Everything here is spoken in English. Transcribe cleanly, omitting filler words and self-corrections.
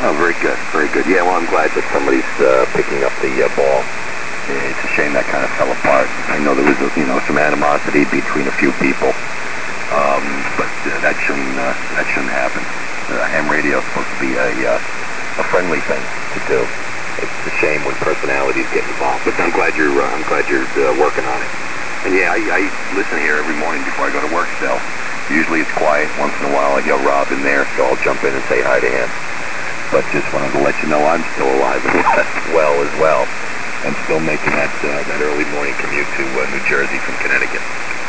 Oh, very good, very good. Yeah, well, I'm glad that somebody's picking up the ball. It's a shame that kind of fell apart. I know there was, some animosity between a few people, but that shouldn't happen. Ham radio is supposed to be a friendly thing to do. It's a shame when personalities get involved. But I'm glad you're working on it. And yeah, I listen here every morning before I go to work. Still, usually it's quiet. Once in a while, I hear Rob in there, so I'll jump in and say hi to him. But just wanted to let you know I'm still alive and well as well. I'm still making that early morning commute to New Jersey from Connecticut.